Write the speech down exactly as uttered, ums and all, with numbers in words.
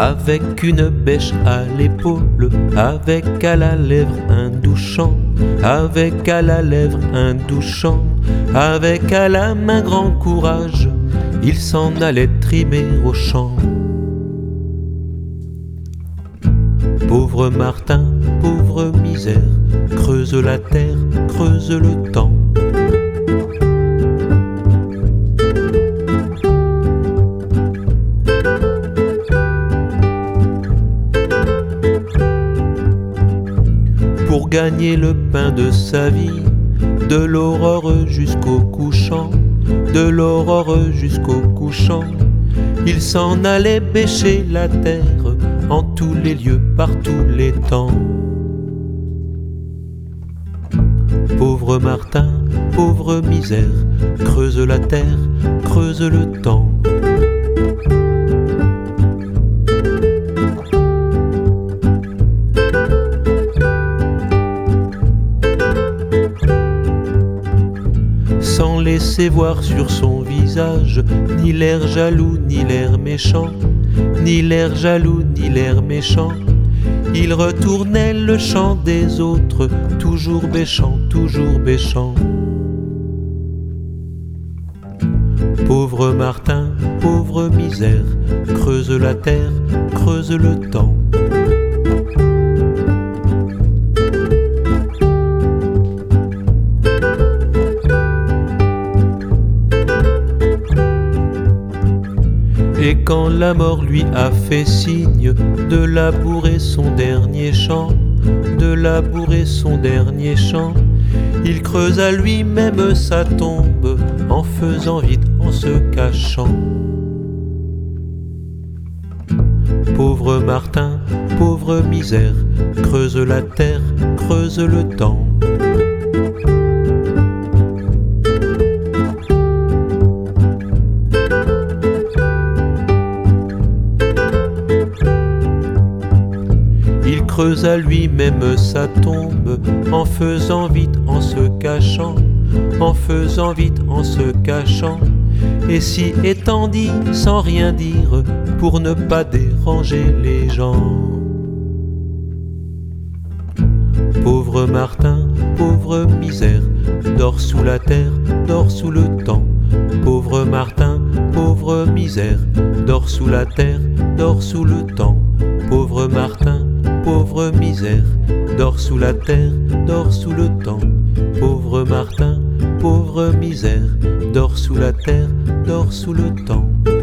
avec une bêche à l'épaule, avec à la lèvre un doux chant, avec à la lèvre un doux chant, avec à la main grand courage, il s'en allait trimer au champ. Pauvre Martin, pauvre misère, creuse la terre, creuse le temps. Pour gagner le pain de sa vie, de l'aurore jusqu'au couchant, de l'aurore jusqu'au couchant, il s'en allait bêcher la terre en tous les lieux, par tous les temps. Pauvre Martin, pauvre misère, creuse la terre, creuse le temps. Sans laisser voir sur son visage ni l'air jaloux, ni l'air méchant, ni l'air jaloux, ni l'air méchant, il retournait le chant des autres, toujours bêchant, toujours bêchant. Pauvre Martin, pauvre misère, creuse la terre, creuse le temps. Et quand la mort lui a fait signe de labourer son dernier champ, de labourer son dernier champ, il creusa lui-même sa tombe en faisant vite, en se cachant. Pauvre Martin, pauvre misère, creuse la terre, creuse le temps. Il creusa lui-même sa tombe en faisant vite, en se cachant, en faisant vite, en se cachant, et s'y étendit sans rien dire pour ne pas déranger les gens. Pauvre Martin, pauvre misère, dors sous la terre, dors sous le temps. Pauvre Martin, pauvre misère, dors sous la terre, dors sous le temps. Pauvre Martin, pauvre misère, dors sous la terre, dors sous le temps. Pauvre Martin, pauvre misère, dors sous la terre, dors sous le temps.